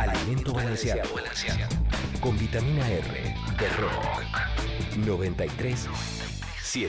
Alimento balanceado. Con vitamina R de Rock. 93.7.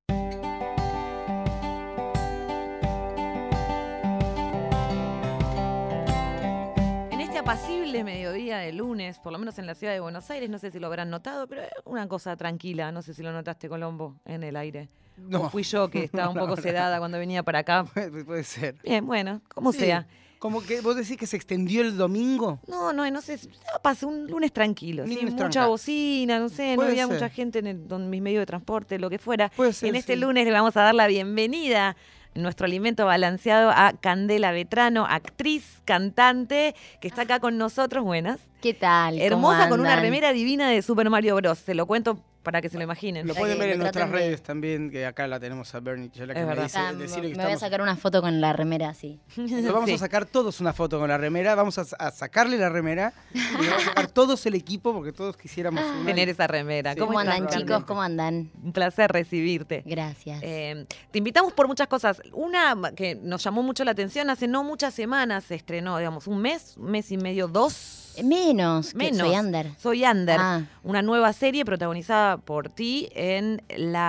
Apacible mediodía de lunes, por lo menos en la ciudad de Buenos Aires, no sé si lo habrán notado, pero es una cosa tranquila, no sé si lo notaste, Colombo, en el aire. No. O fui yo que estaba un poco sedada cuando venía para acá. Puede ser. Bien, bueno, como Sí. sea. Como que vos decís que se extendió el domingo. No sé, pasé un lunes tranquilo, Un sí, lunes mucha tranca. bocina, no sé, no Puede había ser. mucha gente en mis medios de transporte, lo que fuera. Puede ser, En este sí. lunes le vamos a dar la bienvenida nuestro alimento balanceado a Candela Vetrano, actriz, cantante, que está acá con nosotros. Buenas. ¿Qué tal? ¿Cómo Hermosa, con una andan? remera divina de Super Mario Bros. Se lo cuento para que se lo imaginen. Lo Ya pueden que ver en me nuestras traten de- redes también, que acá la tenemos a Bernie. Ya la que Es me verdad. dice, Ah, decirle que me voy a estamos... sacar una foto con la remera así. Nos vamos Sí. a sacar todos una foto con la remera. Vamos a sacarle la remera. Y nos vamos a sacar todos el equipo porque todos quisiéramos una. Tener esa remera. Sí. ¿Cómo estás, andan, Cande? chicos? ¿Cómo andan? Un placer recibirte. Gracias. Te invitamos por muchas cosas. Una que nos llamó mucho la atención, hace no muchas semanas se estrenó, digamos, un mes y medio, dos. Menos, que Menos. soy under. Soy Under, Ah. una nueva serie protagonizada por ti en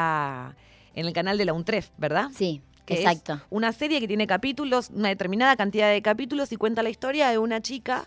el canal de la UNTREF, ¿verdad? Sí, Que exacto. es una serie que tiene capítulos, una determinada cantidad de capítulos y cuenta la historia de una chica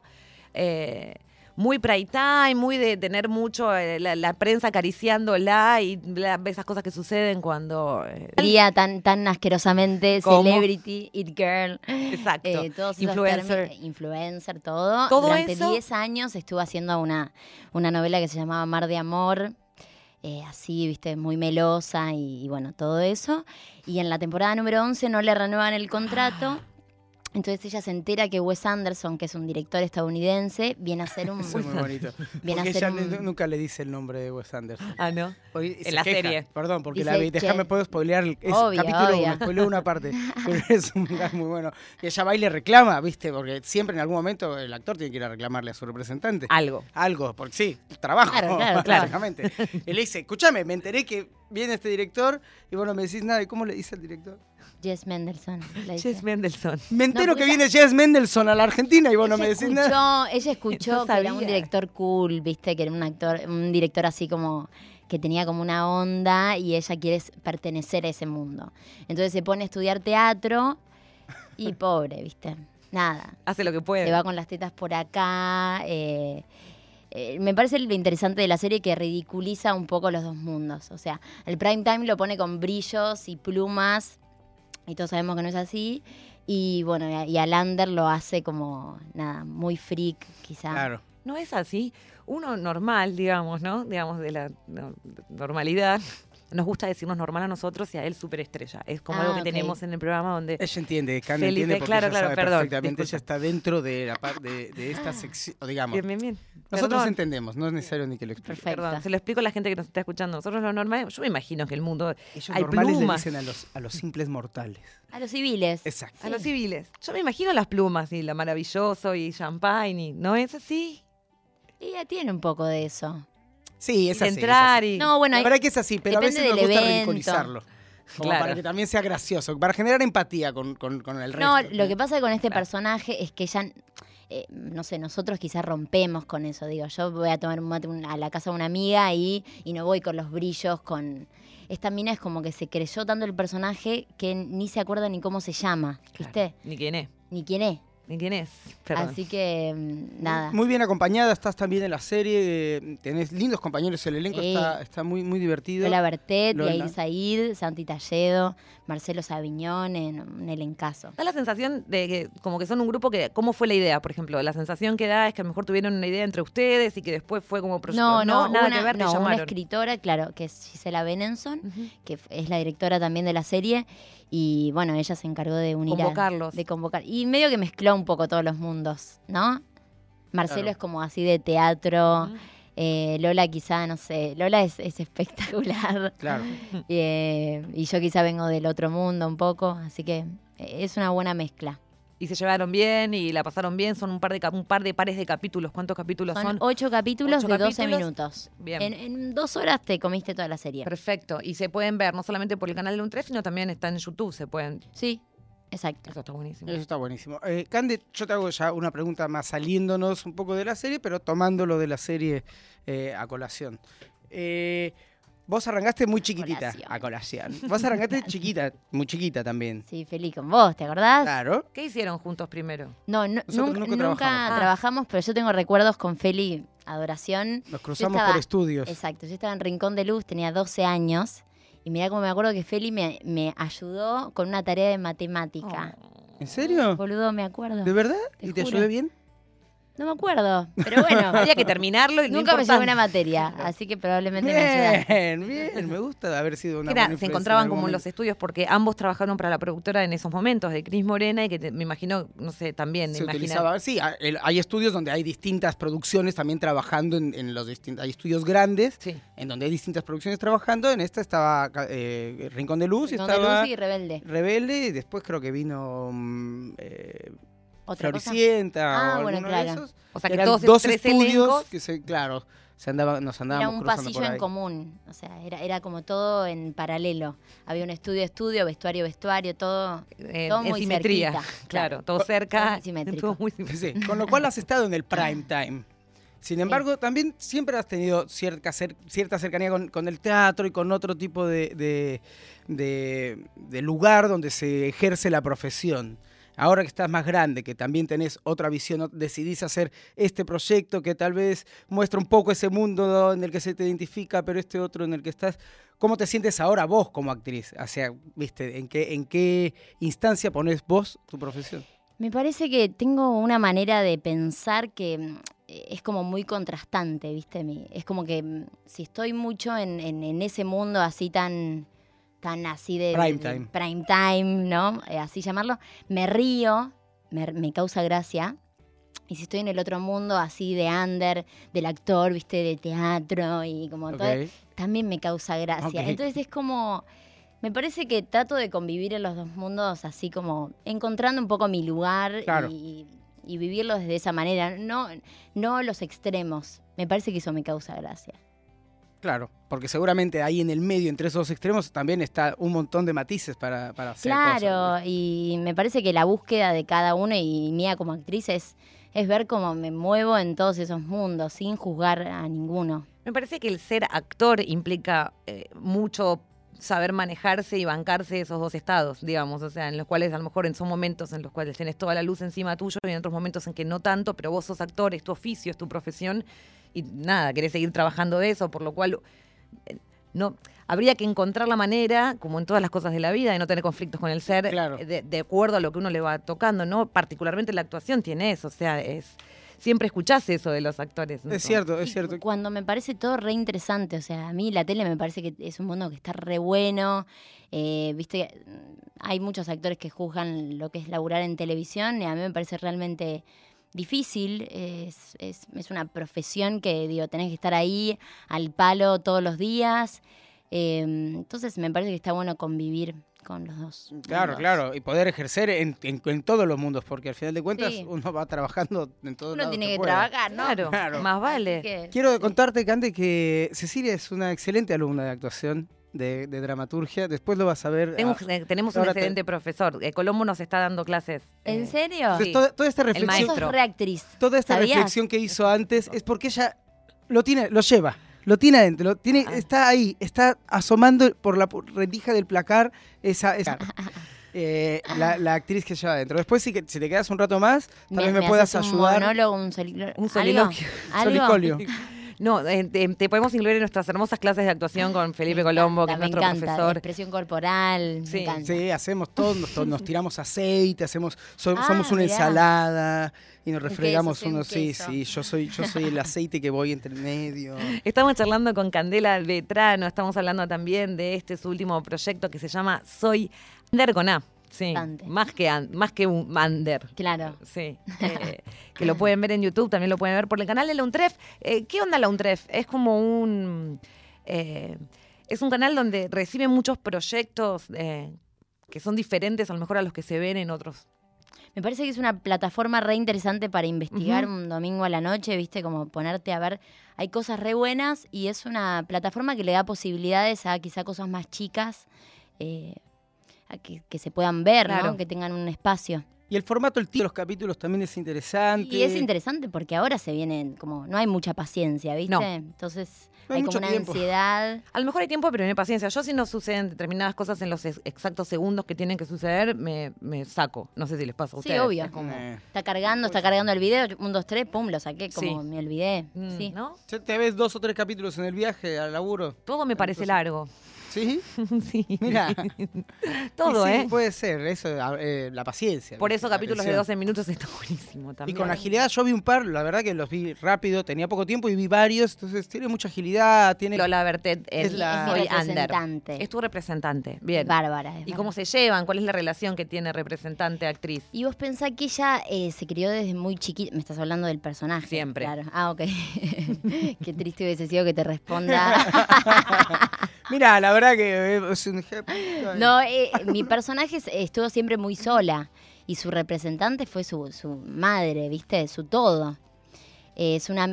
muy prime time, muy de tener mucho la prensa acariciándola y esas cosas que suceden cuando... Día tan asquerosamente ¿Cómo? celebrity, it girl. Exacto. Todos esos Influencer. influencer, todo. Todo Durante eso. 10 años estuve haciendo una novela que se llamaba Mar de Amor. Así, viste, muy melosa y bueno, todo eso. Y en la temporada número 11 no le renuevan el contrato. Entonces ella se entera que Wes Anderson, que es un director estadounidense, viene a hacer un... Eso es muy bonito. Viene a Porque ser ella un- nunca le dice el nombre de Wes Anderson. Ah, ¿no? Porque se En la queja. serie. Perdón, porque Dice, la vi. Déjame, che. puedo spoilear ese Obvio, capítulo, obvio. me spoileo una parte. Pero es un lugar muy bueno. Y ella va y le reclama, ¿viste? Porque siempre en algún momento el actor tiene que ir a reclamarle a su representante. Algo. Algo, porque sí, trabajo. Claro. Básicamente. Y le dice, escúchame, me enteré que viene este director y vos no me decís nada. ¿Y cómo le dice al director? Jess Mendelssohn. le dice. Jess Mendelssohn. Me entero porque que viene Jess Mendelssohn a la Argentina y vos no me decís nada. Ella escuchó No que era un sabía. director cool, viste, que era un director así como que tenía como una onda y ella quiere pertenecer a ese mundo. Entonces se pone a estudiar teatro y pobre, viste, nada. Hace lo que puede. Se va con las tetas por acá. Me parece lo interesante de la serie que ridiculiza un poco los dos mundos. O sea, el prime time lo pone con brillos y plumas y todos sabemos que no es así. Y bueno, y al under lo hace como, nada, muy freak quizá. Claro. No es así. Uno normal, digamos, ¿no? Digamos, de la normalidad. Nos gusta decirnos normal a nosotros y a él superestrella. Es como algo que ok. tenemos en el programa donde... Ella entiende, Can Felipe, entiende porque claro, ella claro, sabe perdón, perfectamente. disculpa. Ella está dentro de la parte de esta sección, o digamos. Bien. Nosotros Perdón. entendemos, no es necesario ni que lo explique. Perfecto. Perdón, se lo explico a la gente que nos está escuchando. Nosotros lo normal, yo me imagino que el mundo... Ellos hay normales plumas. le dicen a los simples mortales. A los civiles. Exacto. A los civiles. Yo me imagino las plumas y la maravilloso y champagne. Y, ¿no es así? Ella tiene un poco de eso. Sí, es Y así. entrar es así. y... No, bueno, La verdad que es así, pero a depende veces nos del gusta evento. ridiculizarlo. Como Claro. para que también sea gracioso, para generar empatía con el resto. No, lo que pasa con este Claro. personaje es que ella, no sé, nosotros quizás rompemos con eso. Digo, yo voy a tomar un mate a la casa de una amiga y no voy con los brillos, con... Esta mina es como que se creyó tanto el personaje que ni se acuerda ni cómo se llama, ¿viste? Ni quién es. Ni quién es. Ni quién es. Perdón. Así que, nada. Muy bien acompañada, estás también en la serie, tenés lindos compañeros, el elenco Sí. está muy divertido. Lola Bertet, Lola. Yair Said, Santi Talledo, Marcelo Sabiñón, en un elencazo. Da la sensación de que como que son un grupo que... ¿Cómo fue la idea, por ejemplo? La sensación que da es que a lo mejor tuvieron una idea entre ustedes y que después fue como proyecto. No, nada una, que ver, te no, una llamaron. escritora, claro, que es Gisela Benenson, Ujú. que es la directora también de la serie, y bueno, ella se encargó de unir Convocarlos. de convocar. Y medio que mezcló un poco todos los mundos, ¿no? Marcelo Claro. es como así de teatro, Ujú. Lola quizá, no sé, Lola es espectacular. Claro. Y yo quizá vengo del otro mundo un poco, así que es una buena mezcla. Y se llevaron bien y la pasaron bien. Son un par de pares de capítulos. ¿Cuántos capítulos Son son? 8 capítulos 8 de 12 capítulos. minutos. Bien. En 2 horas te comiste toda la serie. Perfecto. Y se pueden ver no solamente por el canal de UNTREF, sino también está en YouTube. Se pueden... Sí, Exacto. Eso está buenísimo. Eso está buenísimo. Cande, yo te hago ya una pregunta más saliéndonos un poco de la serie, pero tomándolo de la serie a colación. Vos arrancaste muy chiquitita. A colación. Vos arrancaste chiquita, muy chiquita también. Sí, feliz con vos, ¿te acordás? Claro. ¿Qué hicieron juntos primero? No, Nosotros nunca nunca trabajamos. trabajamos, pero yo tengo recuerdos con Feli, adoración. Nos cruzamos estaba- por estudios. Exacto, yo estaba en Rincón de Luz, tenía 12 años. Y mirá cómo me acuerdo que Feli me ayudó con una tarea de matemática. ¿En serio? Boludo, me acuerdo. ¿De verdad? Te ¿Y te juro. ayudé bien? No me acuerdo, pero bueno. Había que terminarlo y lo Nunca me llegó importante. una materia, así que probablemente me ayudaste. Bien. Me gusta haber sido una Era, buena se influencia encontraban en algún como en los momento. estudios porque ambos trabajaron para la productora en esos momentos de Cris Morena y que me imagino, no sé, también Se imagina- utilizaba, sí, hay estudios donde hay distintas producciones también trabajando en los distintos, hay estudios grandes Sí. en donde hay distintas producciones trabajando. En esta estaba Rincón de Luz y Rincón de estaba Luz y Rebelde. Rebelde, y después creo que vino ¿Otra cosa? Floricienta Ah, o bueno, alguno claro. de esos. O sea, que Eran todos dos tres estudios elencos. que nos Era andábamos un cruzando pasillo por en ahí. común, o sea, era como todo en paralelo. Había un estudio, vestuario, todo En muy simetría, cerquita, claro, todo todo cerca, muy simétrico. todo muy simétrico. Sí, con lo cual has estado en el prime time. Sin embargo, también siempre has tenido cierta cercanía con el teatro y con otro tipo de lugar donde se ejerce la profesión. Ahora que estás más grande, que también tenés otra visión, decidís hacer este proyecto que tal vez muestra un poco ese mundo en el que se te identifica, pero este otro en el que estás. ¿Cómo te sientes ahora vos como actriz? O sea, ¿viste? ¿En qué instancia ponés vos tu profesión? Me parece que tengo una manera de pensar que es como muy contrastante, ¿viste? Es como que si estoy mucho en ese mundo así tan así de prime time, ¿no? Así llamarlo, me río, me causa gracia. Y si estoy en el otro mundo así de under, del actor, ¿viste? De teatro y como todo, también me causa gracia. Ok. Entonces es como... Me parece que trato de convivir en los dos mundos así como encontrando un poco mi lugar Claro. y vivirlo desde esa manera, no los extremos. Me parece que eso me causa gracia. Claro, porque seguramente ahí en el medio, entre esos dos extremos, también está un montón de matices para hacer Claro, cosas. y me parece que la búsqueda de cada uno y mía como actriz es ver cómo me muevo en todos esos mundos sin juzgar a ninguno. Me parece que el ser actor implica mucho saber manejarse y bancarse esos dos estados, digamos, o sea, en los cuales a lo mejor son momentos en los cuales tenés toda la luz encima tuyo y en otros momentos en que no tanto, pero vos sos actor, es tu oficio, es tu profesión y nada, querés seguir trabajando de eso, por lo cual no habría que encontrar la manera, como en todas las cosas de la vida, de no tener conflictos con el ser, Claro. de acuerdo a lo que uno le va tocando, ¿no? Particularmente la actuación tiene eso, o sea, siempre escuchás eso de los actores, ¿no? Es cierto, es Y cierto. cuando me parece todo re interesante, o sea, a mí la tele me parece que es un mundo que está re bueno, viste, hay muchos actores que juzgan lo que es laburar en televisión y a mí me parece realmente difícil, es una profesión que, digo, tenés que estar ahí al palo todos los días, entonces me parece que está bueno convivir con los dos Claro, mundos. claro, y poder ejercer en todos los mundos, porque al final de cuentas Sí. uno va trabajando en todos Uno lados tiene que pueda. trabajar, ¿no? Claro, Claro. más vale. Así que- Quiero contarte, Cande, que Cecilia es una excelente alumna de actuación, de dramaturgia. Después lo vas a ver. Tenemos un ahora excelente profesor. Colombo nos está dando clases. ¿En serio? Entonces, Sí. toda esta reflexión, maestro. Sos reactriz. toda esta ¿Sabías? reflexión que hizo antes es porque ella lo lleva adentro, está ahí, está asomando por la rendija del placar esa la actriz que lleva adentro. Después, si te quedas un rato más, tal vez me puedas haces ayudar. Un monólogo, un Un soliloquio. Solicolio. No, te podemos incluir en nuestras hermosas clases de actuación con Felipe Colombo, que es nuestro me encanta, profesor. expresión corporal, Sí, me encanta. Sí, hacemos todo, nos tiramos aceite, somos Ah, una mirá. ensalada y nos Un refregamos queso, sí, un unos. Sí, queso. sí, yo soy el aceite que voy entre medio. Estamos charlando con Candela Vetrano, estamos hablando también de su último proyecto que se llama Soy Under con A. Sí, Bastante. más que un under. Claro. Sí, que lo pueden ver en YouTube, también lo pueden ver por el canal de la UNTREF. ¿Qué onda la UNTREF? Es como es un canal donde recibe muchos proyectos que son diferentes a lo mejor a los que se ven en otros. Me parece que es una plataforma re interesante para investigar Ujú. un domingo a la noche, viste, como ponerte a ver, hay cosas re buenas y es una plataforma que le da posibilidades a quizá cosas más chicas. a que se puedan ver, Claro. ¿no? Que tengan un espacio. Y el formato, el título de los capítulos también es interesante. Y es interesante porque ahora se viene como, no hay mucha paciencia, ¿viste? No. Entonces No hay hay mucho como una tiempo. ansiedad. A lo mejor hay tiempo, pero no hay paciencia. Yo, si no suceden determinadas cosas en los exactos segundos que tienen que suceder, me saco. No sé si les pasa a Sí, ustedes. obvio. Es como, Está cargando el video, 1, 2, 3, pum, lo saqué como Sí. me olvidé. Sí. ¿no? ¿Ya te ves 2 o 3 capítulos en el viaje al laburo? Todo me parece largo. ¿Sí? Sí. Mira. Todo, Y sí, ¿eh? puede ser, eso, la paciencia. Por eso la capítulos de atención. 12 minutos está buenísimo Y también. con agilidad, yo vi un par, la verdad que los vi rápido, tenía poco tiempo y vi varios, entonces tiene mucha agilidad, tiene... Lola Bertet Es la- Soy Es mi Under. representante. Es tu representante. Bien. Bárbara. ¿Y cómo se llevan? ¿Cuál es la relación que tiene representante-actriz? Y vos pensás que ella se crió desde muy chiquita. Me estás hablando del personaje. Siempre. Claro. Ah, ok. Qué triste hubiese sido que te responda. Mira, la verdad que es un... No, mi personaje estuvo siempre muy sola. Y su representante fue su madre, ¿viste? Su todo. Es una.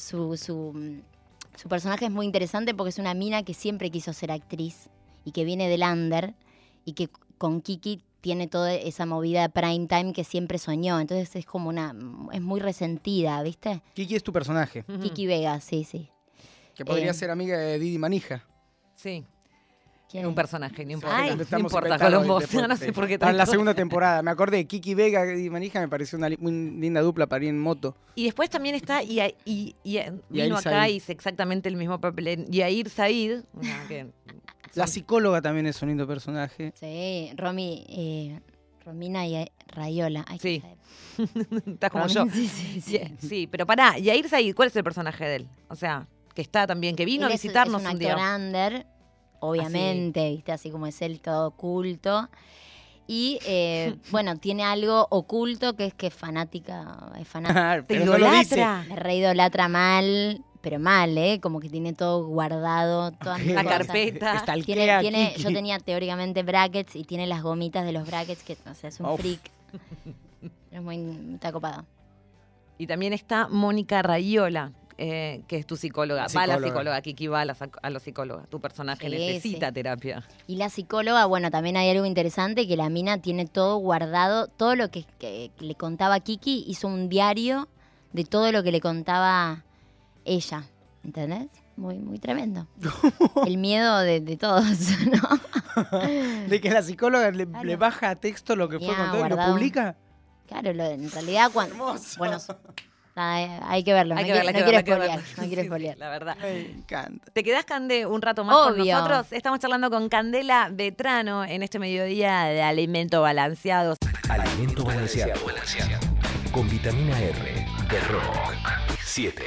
Su personaje es muy interesante porque es una mina que siempre quiso ser actriz y que viene del under y que con Kiki tiene toda esa movida de prime time que siempre soñó. Entonces es como es muy resentida, ¿viste? Kiki es tu personaje, Kiki Vega, sí, sí. que podría Eh. ser amiga de Didi Manija. Sí. ¿Quién Es un es? personaje, no importa. Ay. No Estamos importa, inventando Colombo. el deporte. No sé por qué Para la traigo- segunda temporada. Me acordé, Kiki Vega y Didi Manija me pareció una muy linda dupla para ir en moto. Y después también está, Yair vino acá Said. y hizo exactamente el mismo papel en Yair Said. La psicóloga también es un lindo personaje. Sí, Romina y Rayola. Ay, Sí. qué- Estás como yo. Sí, sí, sí. Sí, pero pará, Yair Said, ¿cuál es el personaje de él? O sea, que está también, que vino Él a visitarnos es un un día. actor under, obviamente, ¿viste? Así como es él, todo oculto. Y, bueno, tiene algo oculto que es fanática, es fanática. Te Pero no lo dice. idolatra. Me re idolatra mal, pero mal, ¿eh? Como que tiene todo guardado, todas mis La cosas. carpeta. Stalkea a Kiki. Yo tenía teóricamente brackets y tiene las gomitas de los brackets, que no sé, es un Uf. freak. Es muy, está copado. Y también está Mónica Rayola, que es tu psicóloga. Va a la Psicóloga. psicóloga, Kiki va a la psicóloga. Tu personaje Sí, necesita sí. terapia. Y la psicóloga, bueno, también hay algo interesante, que la mina tiene todo guardado, todo lo que le contaba Kiki, hizo un diario de todo lo que le contaba ella, ¿entendés? Muy, muy tremendo. El miedo de todos, ¿no? De que la psicóloga le Claro. baja a texto lo que fue Ya, contado y lo guardado. publica. Claro, en realidad cuando... Bueno, hay que verlo, Hay no que verla, hay que quiero verla, hay que spoilear, verla. no quiero Sí, sí, spoilear. la verdad. Me encanta. ¿Te quedás, Cande, un rato más con Obvio. nosotros? Estamos charlando con Candela Vetrano en este mediodía de Alimento Balanceado. Alimento balanceado. Con vitamina R de Rock 7.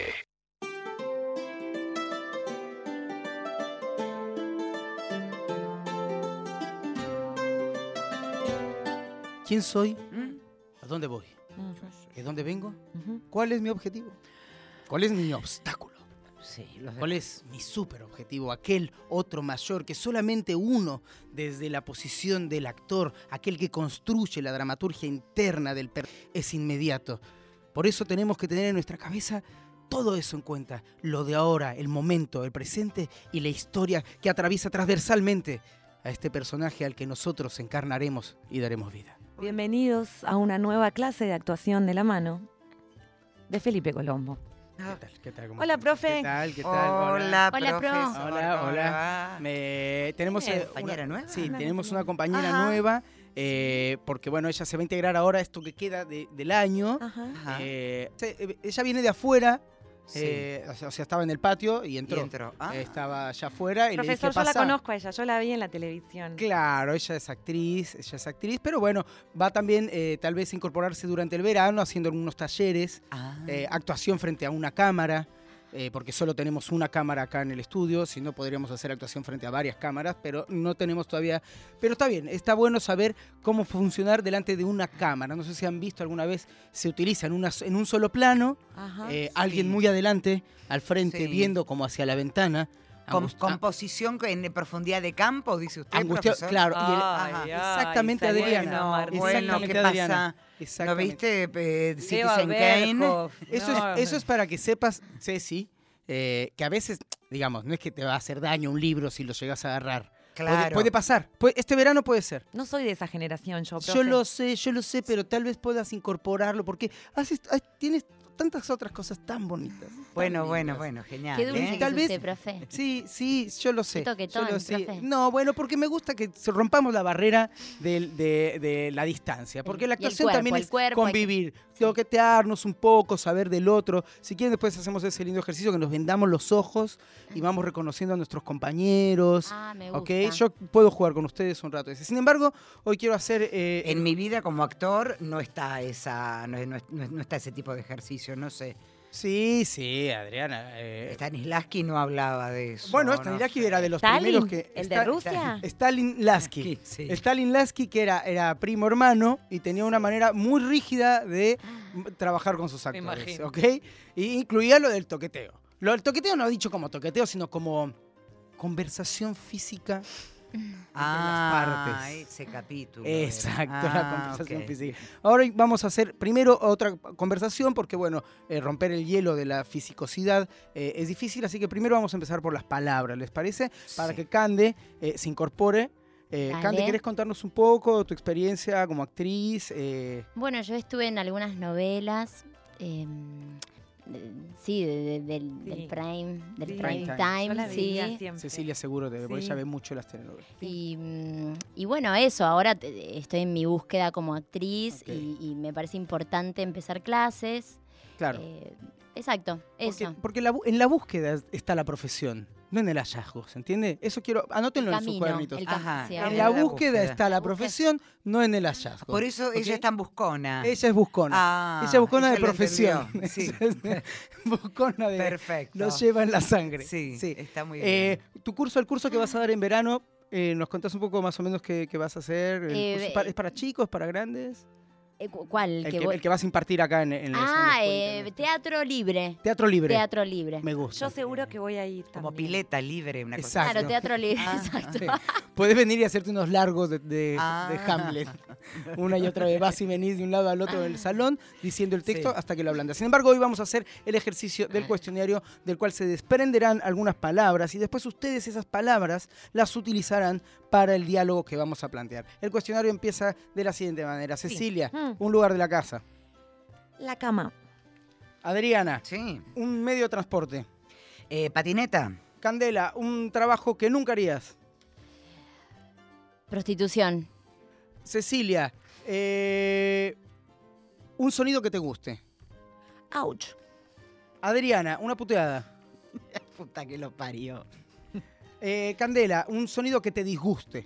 ¿Quién soy? ¿A dónde voy? ¿De dónde vengo? Ujú. ¿Cuál es mi objetivo? ¿Cuál es mi obstáculo? Sí, ¿Cuál es mi super objetivo? Aquel otro mayor que solamente uno, desde la posición del actor, aquel que construye la dramaturgia interna del es inmediato. Por eso tenemos que tener en nuestra cabeza todo eso en cuenta. Lo de ahora, el momento, el presente y la historia que atraviesa transversalmente a este personaje al que nosotros encarnaremos y daremos vida. Bienvenidos a una nueva clase de actuación de la mano de Felipe Colombo. ¿Qué tal? ¿Qué tal? ¿Cómo Hola, estás? profe. ¿Qué tal? ¿Qué tal? Hola, Hola, profe. Hola, ¿cómo hola. le va? Tenemos ¿Quién es? ¿Compañera nueva? Sí, tenemos una compañera Ajá. nueva, porque bueno, ella se va a integrar ahora a esto que queda del año. Ajá. Ajá. Ella viene de afuera, Sí. o sea, estaba en el patio y Y entró. entró. Ah. Estaba allá afuera y Profesor, le yo dije, la "Pasá". conozco a ella, yo la vi en la televisión. Claro, ella es actriz, pero bueno, va también tal vez a incorporarse durante el verano haciendo algunos talleres, Ah. actuación frente a una cámara, porque solo tenemos una cámara acá en el estudio, si no podríamos hacer actuación frente a varias cámaras, pero no tenemos todavía. Pero está bien, está bueno saber cómo funcionar delante de una cámara. No sé si han visto alguna vez, se utiliza en un solo plano, Ajá. alguien Sí. muy adelante, al frente, Sí. viendo como hacia la ventana. Composición en profundidad de campo, dice usted, Angustiado, profesor. claro. Ay, Ajá. ay, Exactamente, Salió Adriana. Martín. Bueno, Exactamente, ¿qué Adriana. pasa? ¿No Exactamente. viste Eva Citizen Kane? Berhoff. Eso, No, eso es para que sepas, Ceci, que a veces, digamos, no es que te va a hacer daño un libro si lo llegas a agarrar. Claro. Puede pasar. Este verano puede ser. No soy de esa generación, yo, profe. Yo lo sé, pero tal vez puedas incorporarlo porque tienes tantas otras cosas tan bonitas. Bueno, tan lindas. genial. Qué dulce que Tal es vez- usted, profe. Sí, yo lo sé. Qué toquetón, yo lo sé. profe. No, bueno, porque me gusta que rompamos la barrera de la distancia. Porque la Y el actuación cuerpo, también el es cuerpo, hay que- convivir, toquetearnos un poco, saber del otro. Si quieren, después hacemos ese lindo ejercicio que nos vendamos los ojos y vamos reconociendo a nuestros compañeros. Ah, me ¿Ok? gusta. Yo puedo jugar con ustedes un rato. Sin embargo, hoy quiero hacer... En mi vida como actor no está no está ese tipo de ejercicio, no sé. Sí, Adriana. Stanislavski no hablaba de eso. Bueno, no Stanislavski sé. era de los Stalin, primeros que... el de Rusia. Stalin Lasky. Sí. Stalin Lasky, que era primo hermano y tenía una manera muy rígida de trabajar con sus actores, imagino. ¿ok? Y incluía lo del toqueteo. Lo del toqueteo no dicho como toqueteo, sino como conversación física. partes. Ese capítulo. Exacto, la conversación ok. física. Ahora vamos a hacer primero otra conversación porque, bueno, romper el hielo de la fisicosidad es difícil, así que primero vamos a empezar por las palabras, ¿les parece? Para Sí. que Cande se incorpore. Dale. Cande, ¿querés contarnos un poco tu experiencia como actriz? Bueno, yo estuve en algunas novelas, sí, del Sí. prime, del Sí. prime Yo time, Yo la veía sí. siempre. Cecilia seguro, porque Sí. ella ve mucho las telenovelas. Y bueno, eso, ahora estoy en mi búsqueda como actriz Ok. y me parece importante empezar clases. Claro. Exacto, eso. Porque en la búsqueda está la profesión, no en el hallazgo, ¿se entiende? Eso quiero, anótenlo en sus Camino, cuadernitos. el Ajá. sí, En ahora- la la búsqueda búsqueda. está la La búsqueda. profesión, no en el hallazgo. Por eso ¿ok? ella es tan buscona. Ella es buscona. Ah, ella es buscona de ella lo profesión. entendió. Sí. Ella es buscona de... Perfecto. Lo lleva en la sangre. Sí, está muy Eh, bien. el curso que vas a dar en verano, ¿nos contás un poco más o menos qué vas a hacer? ¿Es para chicos, para grandes? ¿Cuál? El que vas a impartir acá en la escuelita. Teatro libre. Teatro libre. Teatro libre. Me gusta. Yo seguro que voy a ir Como también. pileta libre, una cosa Exacto. Claro, teatro libre, Ah, exacto. Sí. Puedes venir y hacerte unos largos de Ah. Hamlet. Una y otra vez vas y venís de un lado al otro del salón diciendo el texto Sí. hasta que lo ablandas. Sin embargo, hoy vamos a hacer el ejercicio del cuestionario del cual se desprenderán algunas palabras y después ustedes esas palabras las utilizarán para el diálogo que vamos a plantear. El cuestionario empieza de la siguiente manera. Cecilia, un lugar de la casa. La cama. Adriana, Sí. un medio de transporte. Patineta. Candela, un trabajo que nunca harías. Prostitución. Cecilia, un sonido que te guste. Ouch. Adriana, una puteada. Puta que lo parió. Candela, un sonido que te disguste.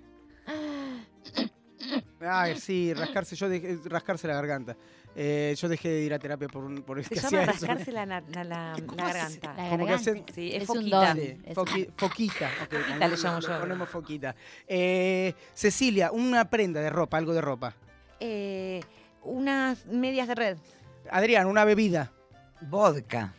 Ay, sí, rascarse la garganta. Yo dejé de ir a terapia por Se que llama hacía eso. rascarse la garganta. La Como que garganta. hacen- Sí, es un foquita. don. Sí, Es- foquita. Ok, Foquita le llamo yo. Ponemos foquita. Cecilia, una prenda de ropa, algo de ropa. Unas medias de red. Adrián, una bebida. Vodka.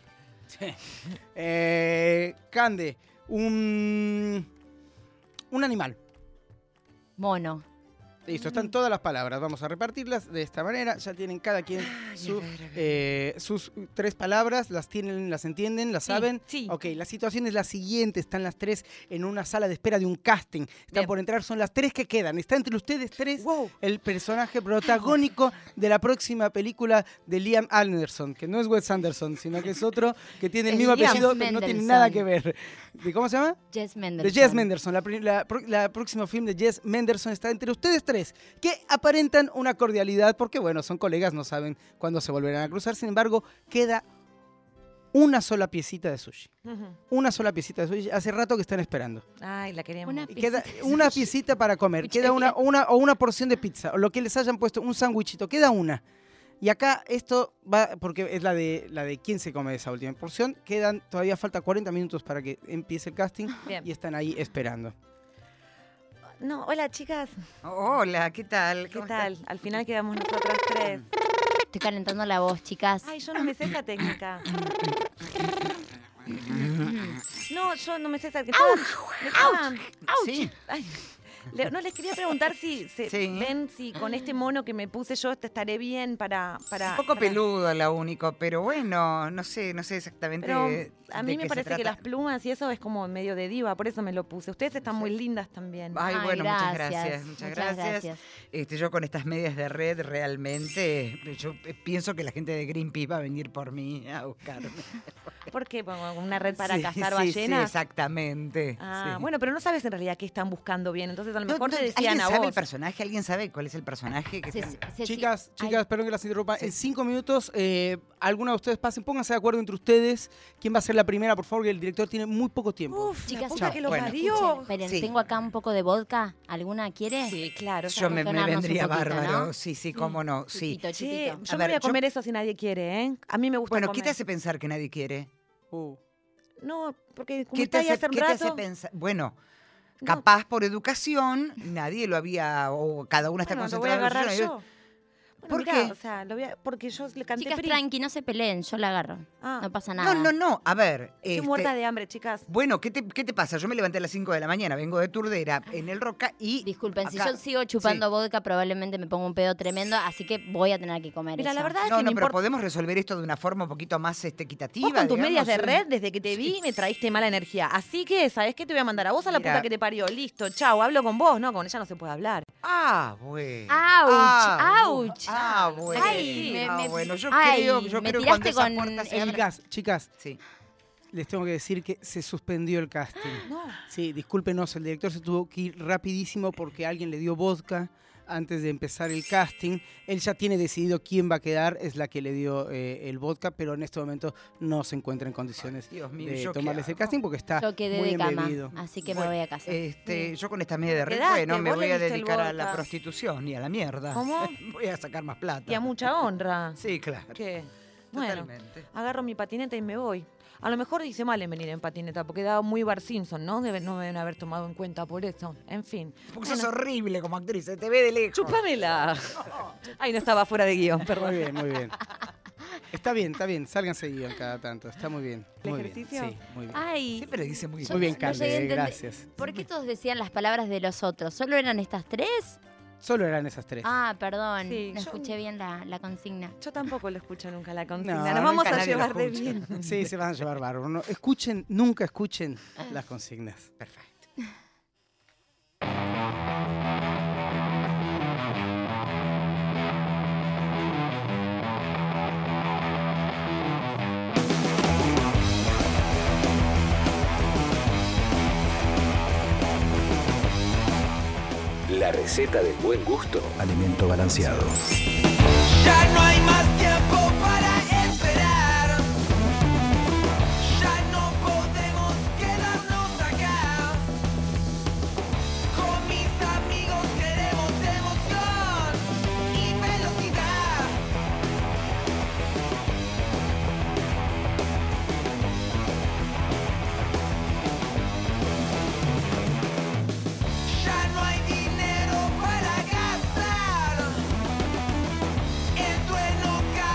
Cande, un animal. Mono. Listo, están todas las palabras. Vamos a repartirlas de esta manera. Ya tienen cada quien sus 3 palabras. Las tienen, las entienden, las Sí, saben. sí. Ok, la situación es la siguiente. Están las 3 en una sala de espera de un casting. Están Bien. por entrar, son las 3 que quedan. Está entre ustedes 3 Wow. el personaje protagónico de la próxima película de Liam Anderson, que no es Wes Anderson, sino que es otro que tiene el Es mismo Liam apellido, pero no tiene Mendelsohn. nada que ver. ¿De cómo se llama? Jess De Mendelsohn. Jess Mendelsohn, la próximo film de Jess Mendelsohn está entre ustedes 3, que aparentan una cordialidad, porque bueno, son colegas, no saben cuándo se volverán a cruzar, sin embargo, queda una sola piecita de sushi. Ujú. Una sola piecita de sushi, hace rato que están esperando. Ay, la queríamos. Una Y queda piecita de una sushi. piecita para comer, Escuché queda bien. una porción de pizza, o lo que les hayan puesto, un sándwichito, queda una. Y acá esto va, porque es la de quién se come esa última porción, todavía falta 40 minutos para que empiece el casting Bien. y están ahí esperando. No, hola chicas. Hola, ¿qué tal? ¿Qué ¿Cómo tal? Al final quedamos nosotras 3. Estoy calentando la voz, chicas. Ay, yo no me sé esa técnica. No, yo no me sé esa técnica. Sí. Ay, No, les quería preguntar si Sí. ven si con este mono que me puse yo te estaré bien para Un poco peludo lo único, pero bueno, no sé exactamente. Pero a de mí qué me se parece que trata. las plumas y eso es como medio de diva, por eso me lo puse. Ustedes están muy lindas también. Ay, bueno, muchas gracias. Muchas Muchas gracias. gracias. Yo con estas medias de red realmente, yo pienso que la gente de Greenpeace va a venir por mí a buscarme. ¿Por qué? ¿Una red para Sí, cazar sí, ballenas? Sí, exactamente. Ah, sí. bueno, pero no sabes en realidad qué están buscando bien. Entonces a lo No, mejor no, te decían ¿alguien a sabe vos. el personaje? ¿Alguien sabe cuál es el personaje? Que Chicas, Ay, perdón que las interrumpa. Sí. En 5 minutos, alguna de ustedes pasen, pónganse de acuerdo entre ustedes. ¿Quién va a ser la primera, por favor? Que el director tiene muy poco tiempo. Uf, Chicas, la puta que lo bueno, parió. escuchen, esperen, Sí. tengo acá un poco de vodka. ¿Alguna quiere? Sí, claro. yo me Sonarnos un vendría poquito, bárbaro. ¿no? Sí, cómo no. Sí. Chupito, Che, chupito. yo A me ver, voy a comer eso si nadie quiere, ¿eh? A mí me gusta Bueno, comer. ¿qué te hace pensar que nadie quiere? No, porque como ¿Qué está te ahí hace un qué te hace rato... pensar? Bueno, No. capaz por educación, nadie lo había, o cada uno está Bueno, lo voy a concentrado en agarrar lo suyo. yo. Bueno, ¿Por mirá, qué? O sea, porque yo le canté Chicas, PRI. tranqui, no se peleen, yo la agarro. Ah. No pasa nada. No, a ver. Estoy muerta de hambre, chicas. Bueno, ¿qué te pasa? Yo me levanté a las 5 de la mañana, vengo de Turdera, en el Roca y... Disculpen, si acá- yo sigo chupando Sí. vodka probablemente me ponga un pedo tremendo, así que voy a tener que comer Mira, eso. la verdad es No, que no, me pero importa. podemos resolver esto de una forma un poquito más equitativa. Vos con tus digamos, medias de ¿eh? red, desde que te vi, me traíste mala energía. Así que, ¿sabés qué? Te voy a mandar a vos a la Mira. puta que te parió. Listo, chau, hablo con vos. No, con ella no se puede hablar. Ah, bueno. ¡Auch! Ah, bueno. Ay, Bueno, yo ay, creo me que cuando tiraste esa con puerta se el- abra... Chicas, Sí. les tengo que decir que se suspendió el casting. No. Sí, discúlpenos, el director se tuvo que ir rapidísimo porque alguien le dio vodka antes de empezar el casting. Él ya tiene decidido quién va a quedar, es la que le dio el vodka, pero en este momento no se encuentra en condiciones Dios mío, de ¿yo qué tomarles el hago? casting porque está Yo quedé muy de cama, embebido. así que me Bueno, voy a casa. Yo con esta media de red, Quedaste, bueno, me vos le voy a diste el dedicar a la vodka. prostitución y a la mierda. ¿Cómo? Voy a sacar más plata. Y a mucha honra. Sí, claro. ¿Qué? Bueno, Totalmente. agarro mi patineta y me voy. A lo mejor hice mal en venir en patineta, porque daba muy Bar Simpson, ¿no? No me deben haber tomado en cuenta por eso. En fin. Porque Bueno, sos horrible como actriz, se te ve de lejos. chúpamela. Ay, no estaba fuera de guión, perdón. Muy bien, muy bien. Está bien, sálganse guión cada tanto, está muy bien. ¿El Muy ejercicio? bien, sí, muy bien. Ay, Siempre le dice muy yo Muy bien, no Cande, llegué a entender- gracias. ¿Por qué todos decían las palabras de los otros? ¿Solo eran estas tres? Solo eran esas tres. Ah, perdón, Sí, no yo- escuché bien la consigna. Yo tampoco lo escucho nunca la No, consigna. nunca Nos vamos a nadie lo llevar de escucha. bien. Sí, se van a llevar bárbaro. No, nunca escuchen las consignas. Perfecto. La receta del buen gusto. Alimento balanceado. Ya no hay más tiempo para esperar. Ya no podemos quedarnos acá. Con mis amigos queremos emoción y velocidad. Ya no hay dinero para gastar. El trueno cae.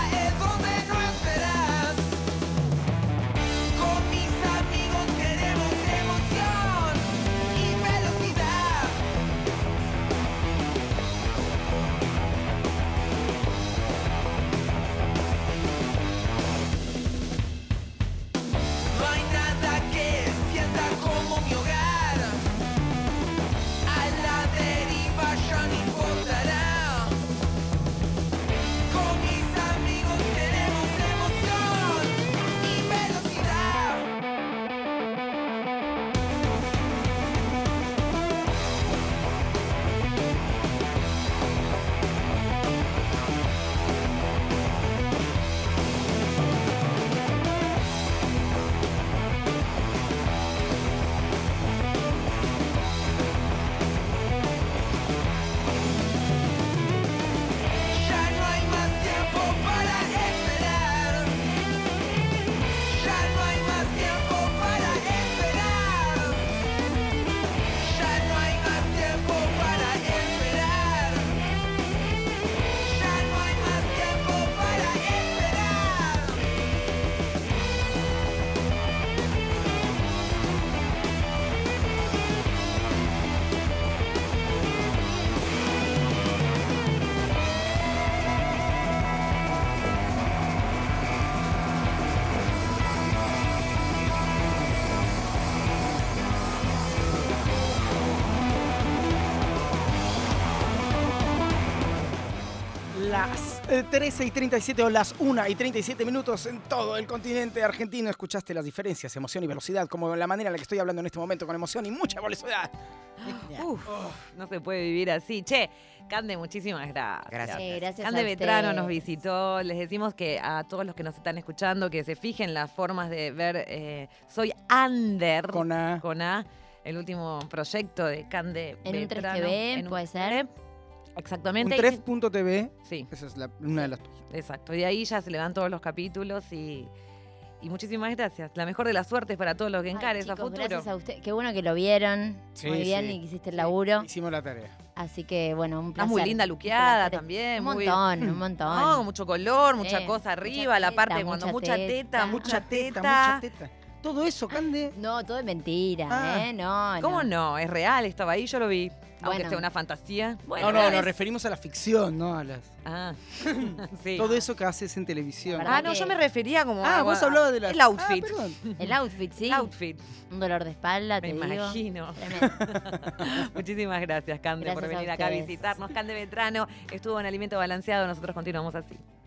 13 y 37 o las 1 y 37 minutos en todo el continente argentino. Escuchaste las diferencias, emoción y velocidad, como la manera en la que estoy hablando en este momento, con emoción y mucha velocidad. Uf, no se puede vivir así. Che, Cande, muchísimas gracias. Gracias. Sí, gracias Cande a Vetrano ustedes. nos visitó. Les decimos que a todos los que nos están escuchando que se fijen las formas de ver Soy Under Con A. el último proyecto de Cande En un Vetrano. 3TV, puede ser. Exactamente. Un tref.tv, Sí, esa es una de las tuyas. exacto. Y ahí ya se le van todos los capítulos y muchísimas gracias. La mejor de las suertes para todos los que Ay, encares a chicos, futuro. gracias a usted. Qué bueno que lo vieron. Sí, Muy bien, sí. y que hiciste el laburo. Hicimos la tarea. Así que, bueno, un Estás placer. muy linda Un luqueada placer. también. Un muy- montón, un montón. No, mucho color, mucha Sí, cosa mucha arriba, la teta, parte cuando mucha teta, mucha teta. mucha teta. Todo eso, Cande. No, todo es mentira, Ah. No, ¿Cómo no? Es real, estaba ahí, yo lo vi. Aunque Bueno. sea una fantasía. No, no, nos referimos a la ficción, no a las... Ah, sí. Todo eso que haces en televisión. La verdad Ah, no, que- yo me refería como Ah, a- vos hablabas de las... el outfit. Ah, perdón. El outfit, sí. El outfit, Un dolor de espalda, me te digo. imagino. Tremendo. Muchísimas gracias, Cande, por Gracias a venir acá a ustedes. visitarnos. Cande Vetrano estuvo en Alimento Balanceado, nosotros continuamos así.